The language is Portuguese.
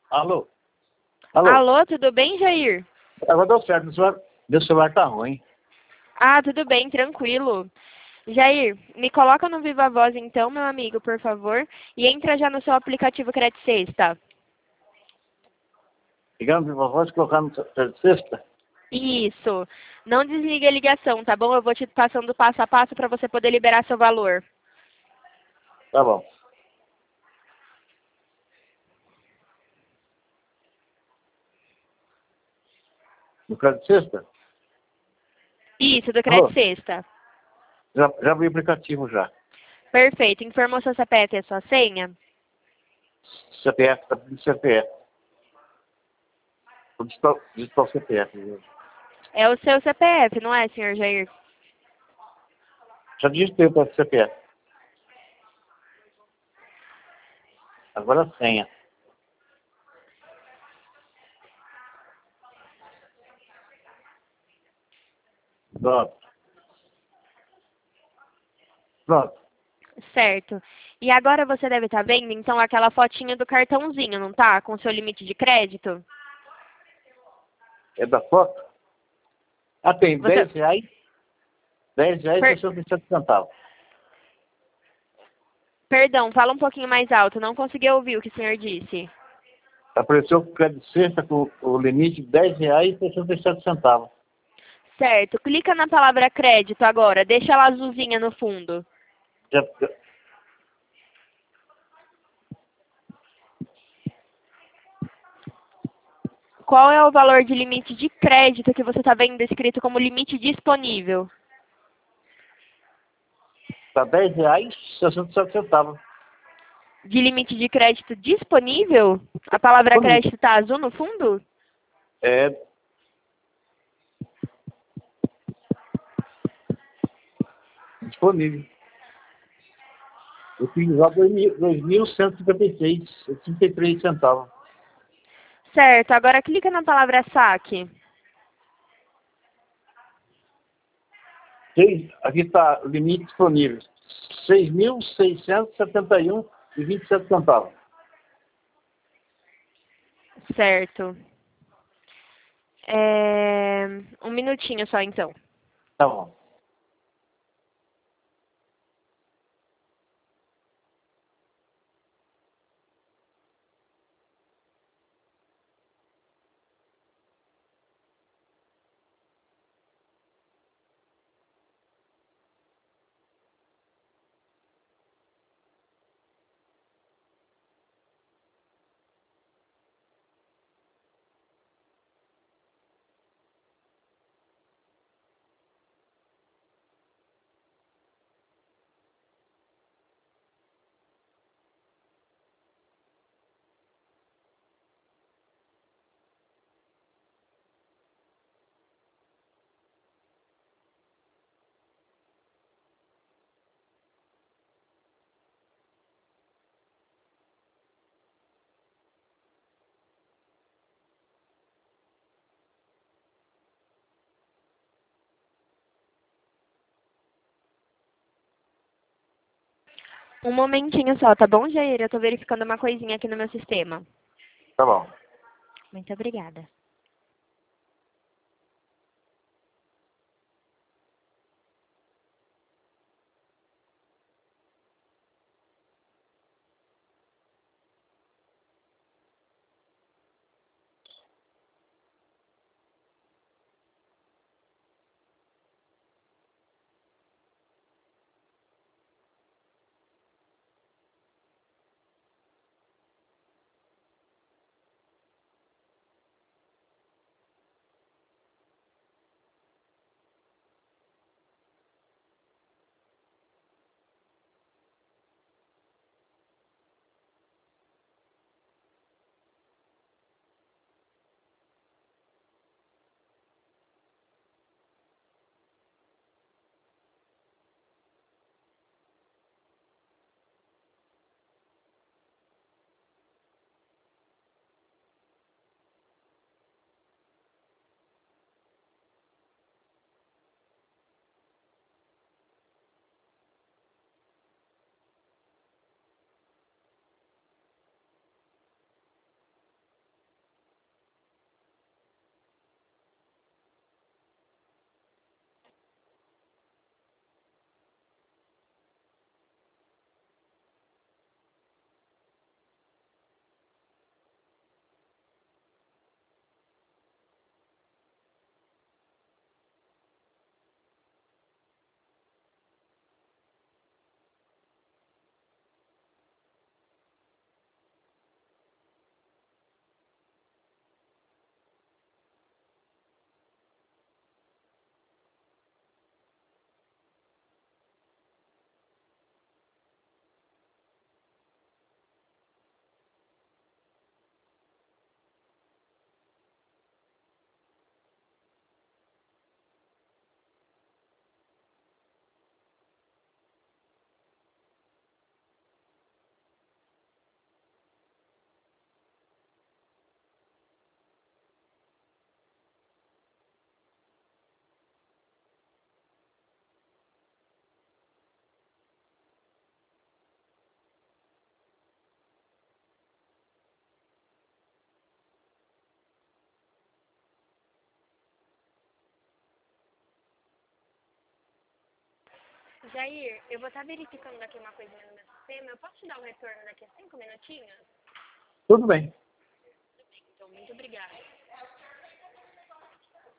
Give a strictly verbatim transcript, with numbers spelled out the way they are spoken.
Alô? Alô? Alô, tudo bem, Jair? Agora deu certo, meu celular, meu celular tá ruim. Ah, tudo bem, tranquilo. Jair, me coloca no Viva Voz então, meu amigo, por favor, e entra já no seu aplicativo Credit Sexta. Ligando pra voz e colocando no sexta? Isso. Não desligue a ligação, tá bom? Eu vou te passando passo a passo para você poder liberar seu valor. Tá bom. No caso de sexta? Isso, do Credit Alô? Sexta. Já, já vi o aplicativo já. Perfeito. Informou seu C P F e a sua senha? C P F, tá pedindo C P F. Vou digitar, digitar o C P F. viu? É o seu C P F, não é, senhor Jair? Já digitei o C P F. Agora a senha. Pronto. Pronto. Certo. E agora você deve estar vendo, então, aquela fotinha do cartãozinho, não tá? Com seu limite de crédito? É da foto? Ah, tem Você... dez reais. dez reais e Per... sessenta e sete centavos. Perdão, fala um pouquinho mais alto. Não consegui ouvir o que o senhor disse. Apareceu o crédito sexta com o limite de dez reais e sessenta e sete centavos. Certo. Clica na palavra crédito agora. Deixa ela azulzinha no fundo. Já, já, Qual é o valor de limite de crédito que você está vendo escrito como limite disponível? tá dez reais e sessenta e sete centavos. De limite de crédito disponível? A palavra Disponível. crédito está azul no fundo? É disponível. Eu fiz lá dois mil cento e cinquenta e seis, trinta e três centavos. Certo. Agora clica na palavra saque. Seis, aqui está o limite disponível. seis mil seiscentos e setenta e um e vinte e sete centavos. Certo. É... Um minutinho só, então. Tá bom. Um momentinho só, tá bom, Jair? Eu tô verificando uma coisinha aqui no meu sistema. Tá bom. Muito obrigada. Jair, eu vou estar verificando aqui uma coisinha no meu sistema. Eu posso te dar um retorno daqui a cinco minutinhos? Tudo bem. Então, muito obrigada.